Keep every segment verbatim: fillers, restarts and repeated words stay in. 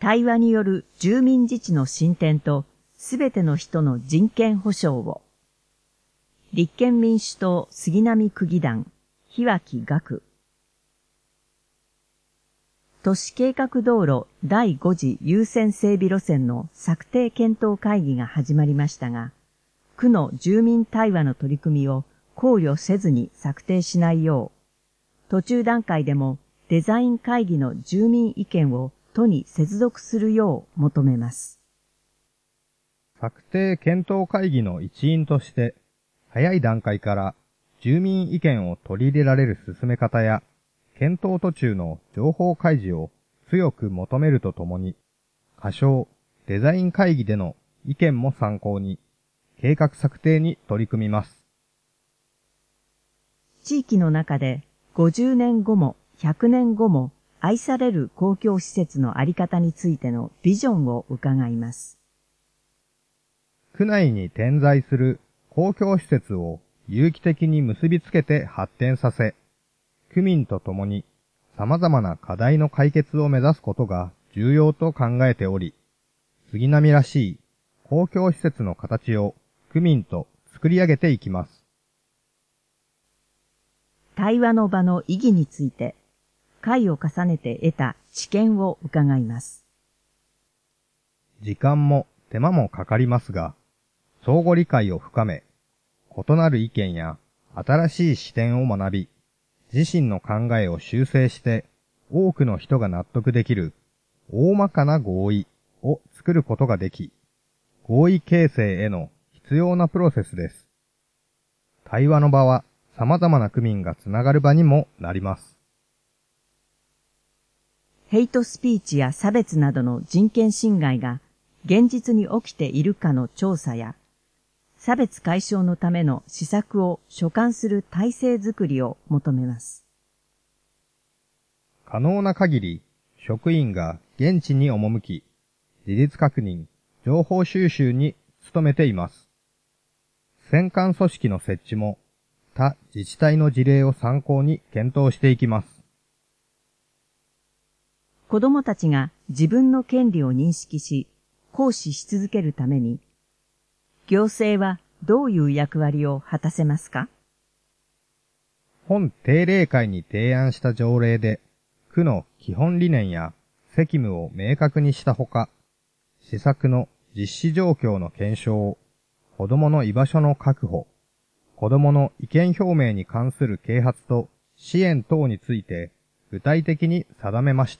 対話による住民自治の進展とすべての人の人権保障を。立憲民主党杉並区議団、檜脇岳。都市計画道路だいご次優先整備路線の策定検討会議が始まりましたが、区の住民対話の取り組みを考慮せずに策定しないよう、途中段階でもデザイン会議の住民意見を都に接続するよう求めます。 策定検討会議の一員として、早い段階から住民意見を取り入れられる進め方や、検討途中の情報開示を強く求めるとともに、仮称デザイン会議での意見も参考に、計画策定に取り組みます。 地域の中でごじゅうねんごもひゃくねんごも愛される公共施設のあり方についてのビジョンを伺います。 区内に点在する公共施設を有機的に結びつけて発展させ、区民と共に様々な課題の解決を目指すことが重要と考えており、杉並らしい公共施設の形を区民と作り上げていきます。 対話の場の意義について、回を重ねて得た知見を伺います。 時間も手間もかかりますが、相互理解を深め、異なる意見や新しい視点を学び、自身の考えを修正して多くの人が納得できる大まかな合意を作ることができ、合意形成への必要なプロセスです。対話の場は様々な区民がつながる場にもなります。 ヘイトスピーチや差別などの人権侵害が現実に起きているかの調査や、差別解消のための施策を所管する体制づくりを求めます。 可能な限り、職員が現地に赴き、事実確認、情報収集に努めています。選管組織の設置も、他自治体の事例を参考に検討していきます。 子どもたちが自分の権利を認識し、行使し続けるために、行政はどういう役割を果たせますか？ 本定例会に提案した条例で、区の基本理念や責務を明確にしたほか、施策の実施状況の検証、子どもの居場所の確保、子どもの意見表明に関する啓発と支援等について具体的に定めました。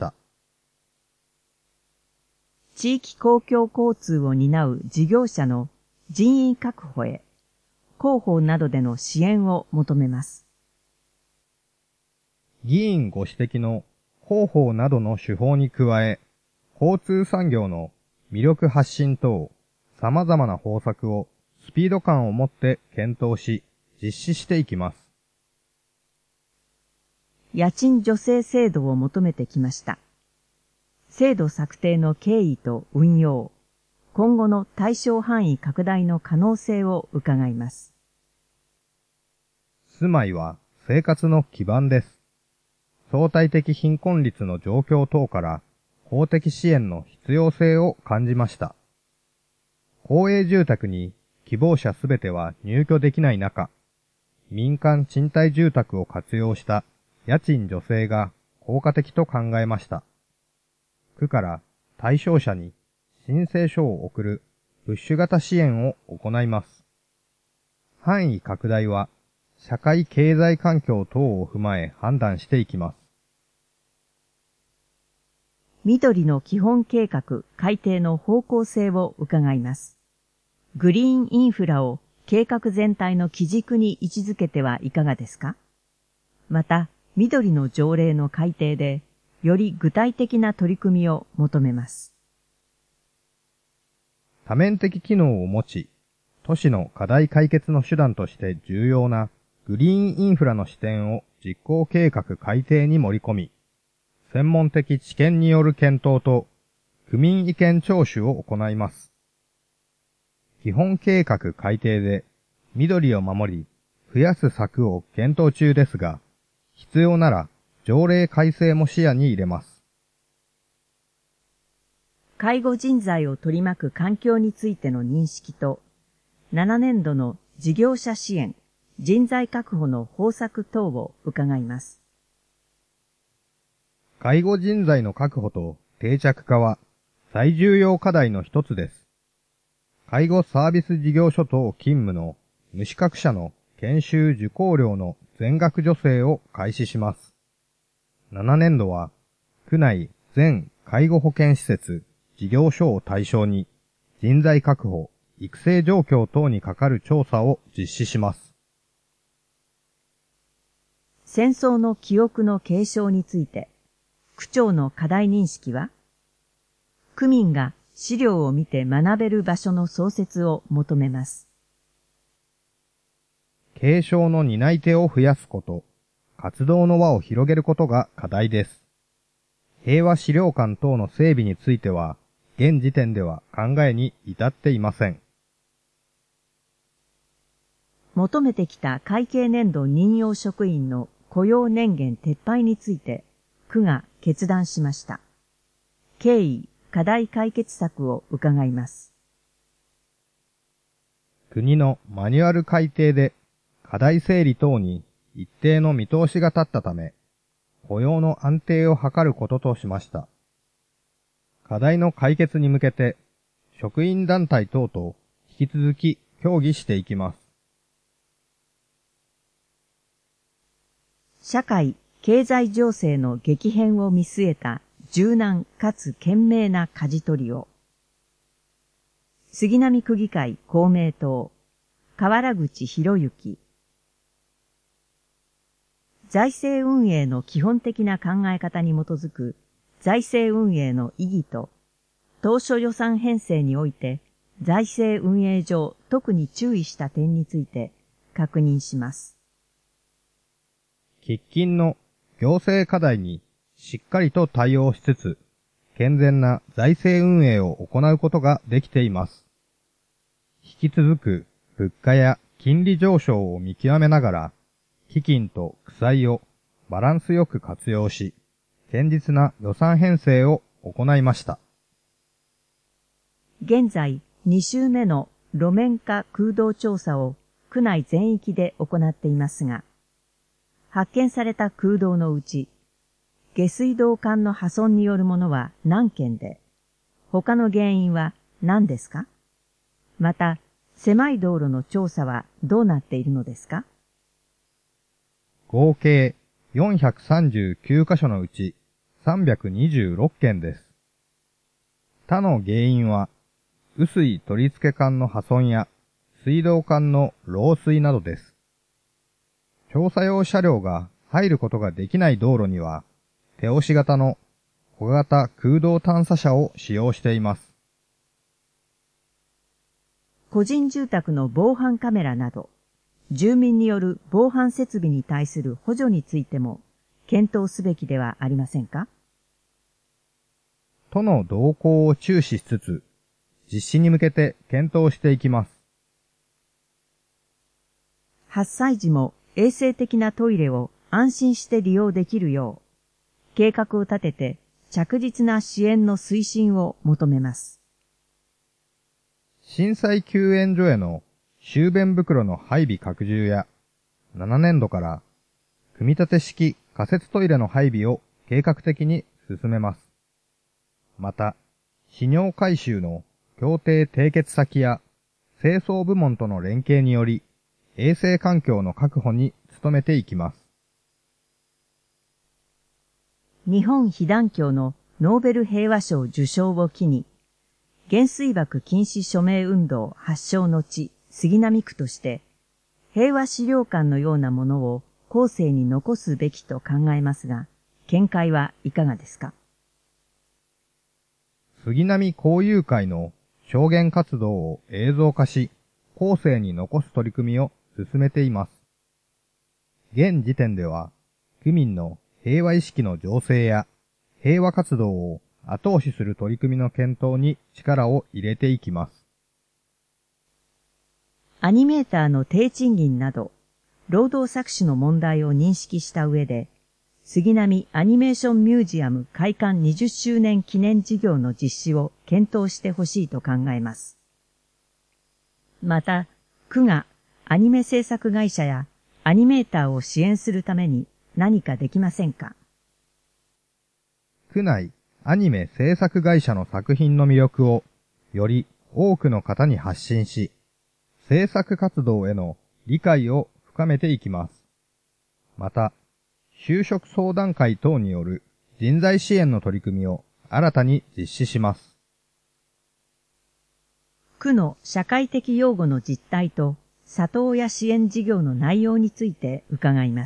地域公共交通を担う事業者の人員確保へ、広報などでの支援を求めます。 議員ご指摘の広報などの手法に加え、交通産業の魅力発信等、様々な方策をスピード感を持って検討し、実施していきます。 家賃助成制度を求めてきました。制度策定の経緯と運用、今後の対象範囲拡大の可能性を伺います。 住まいは生活の基盤です。相対的貧困率の状況等から公的支援の必要性を感じました。公営住宅に希望者すべては入居できない中、民間賃貸住宅を活用した家賃助成が効果的と考えました。区から対象者に申請書を送るプッシュ型支援を行います。範囲拡大は社会経済環境等を踏まえ判断していきます。 緑の基本計画改定の方向性を伺います。グリーンインフラを計画全体の基軸に位置づけてはいかがですか？また、緑の条例の改定で、より具体的な取り組みを求めます。 多面的機能を持ち、都市の課題解決の手段として重要なグリーンインフラの視点を実行計画改定に盛り込み、専門的知見による検討と区民意見聴取を行います。基本計画改定で緑を守り、増やす策を検討中ですが、必要なら条例改正も視野に入れます。 介護人材を取り巻く環境についての認識と、ななねんどの事業者支援、人材確保の方策等を伺います。 介護人材の確保と定着化は最重要課題の一つです。介護サービス事業所等勤務の無資格者の研修受講料の全額助成を開始します。ななねんどは区内全介護保健施設、事業所を対象に人材確保、育成状況等にかかる調査を実施します。 戦争の記憶の継承について、区長の課題認識は、区民が資料を見て学べる場所の創設を求めます。 継承の担い手を増やすこと、活動の輪を広げることが課題です。平和資料館等の整備については、現時点では考えに至っていません。 求めてきた会計年度任用職員の雇用年限撤廃について、区が決断しました。経緯、課題解決策を伺います。 国のマニュアル改定で課題整理等に一定の見通しが立ったため、雇用の安定を図ることとしました。課題の解決に向けて、職員団体等と引き続き協議していきます。 社会、経済情勢の激変を見据えた柔軟かつ賢明な舵取りを。杉並区議会公明党、河原口博之。財政運営の基本的な考え方に基づく財政運営の意義と、当初予算編成において財政運営上特に注意した点について確認します。 喫緊の行政課題にしっかりと対応しつつ、健全な財政運営を行うことができています。引き続く物価や金利上昇を見極めながら、基金と負債をバランスよく活用し、堅実な予算編成を行いました。 現在、に週目の路面化空洞調査を区内全域で行っていますが、発見された空洞のうち、下水道管の破損によるものは何件で、他の原因は何ですか？また、狭い道路の調査はどうなっているのですか？ 合計よんひゃくさんじゅうきゅうかしょのうちさんびゃくにじゅうろっけんです。他の原因は、雨水取付管の破損や水道管の漏水などです。調査用車両が入ることができない道路には、手押し型の小型空洞探査車を使用しています。 個人住宅の防犯カメラなど、住民による防犯設備に対する補助についても検討すべきではありませんか？ 都の動向を注視しつつ、実施に向けて検討していきます。 はっさい児も衛生的なトイレを安心して利用できるよう、計画を立てて着実な支援の推進を求めます。 震災救援所への集便袋の配備拡充や、ななねんどから組み立て式仮設トイレの配備を計画的に進めます。また、泌尿回収の協定締結先や清掃部門との連携により、衛生環境の確保に努めていきます。 日本被団協のノーベル平和賞受賞を機に、原水爆禁止署名運動発祥の地、杉並区として、平和資料館のようなものを後世に残すべきと考えますが、見解はいかがですか？ 杉並交友会の証言活動を映像化し、後世に残す取り組みを進めています。現時点では、区民の平和意識の醸成や平和活動を後押しする取り組みの検討に力を入れていきます。 アニメーターの低賃金など、労働搾取の問題を認識した上で、 杉並アニメーションミュージアム開館にじゅっしゅうねん記念事業の実施を検討してほしいと考えます。また、区がアニメ制作会社やアニメーターを支援するために何かできませんか？ 区内アニメ制作会社の作品の魅力をより多くの方に発信し、制作活動への理解を深めていきます。また、就職相談会等による人材支援の取り組みを新たに実施します。 区の社会的養護の実態と里親支援事業の内容について伺います。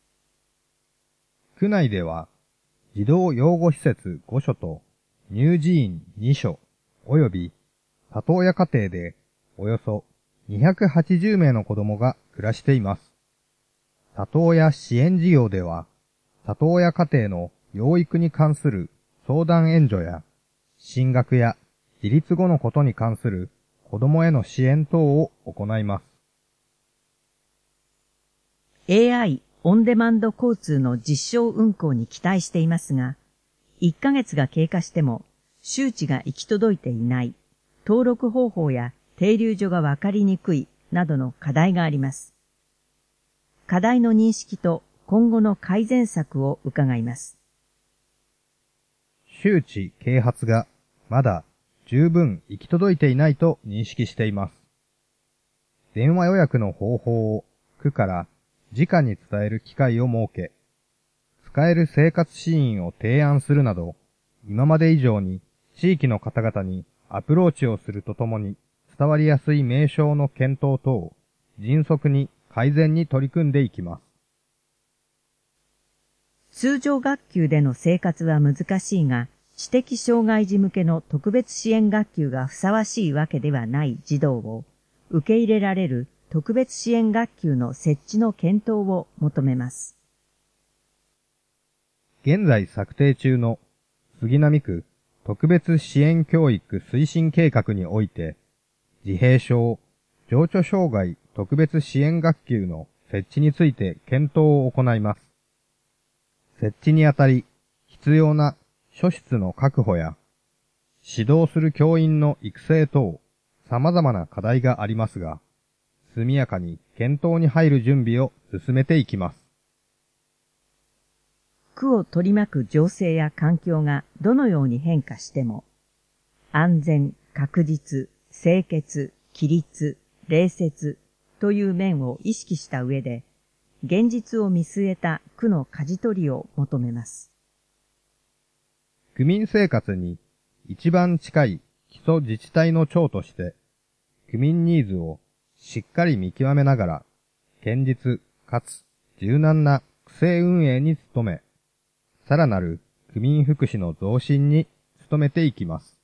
区内では、児童養護施設ごしょと乳児院にしょ及び里親家庭でおよそにひゃくはちじゅうめいの子供が暮らしています。里親支援事業では、里親家庭の養育に関する相談援助や、進学や自立後のことに関する子供への支援等を行います。 エーアイ オンデマンド交通の実証運行に期待していますが、いっかげつが経過しても周知が行き届いていない、登録方法や停留所がわかりにくいなどの課題があります。課題の認識と今後の改善策を伺います。 周知啓発がまだ十分行き届いていないと認識しています。電話予約の方法を区から直に伝える機会を設け、使える生活支援を提案するなど、今まで以上に地域の方々にアプローチをするとともに、伝わりやすい名称の検討等を迅速に改善に取り組んでいきます。 通常学級での生活は難しいが、知的障害児向けの特別支援学級がふさわしいわけではない児童を受け入れられる特別支援学級の設置の検討を求めます。 現在策定中の杉並区特別支援教育推進計画において、自閉症、情緒障害特別支援学級の設置について検討を行います。設置にあたり、必要な書室の確保や、指導する教員の育成等、様々な課題がありますが、速やかに検討に入る準備を進めていきます。 区を取り巻く情勢や環境がどのように変化しても、安全、確実、清潔、規律、礼節という面を意識した上で、現実を見据えた区の舵取りを求めます。 区民生活に一番近い基礎自治体の長として、区民ニーズをしっかり見極めながら、堅実かつ柔軟な区政運営に努め、さらなる区民福祉の増進に努めていきます。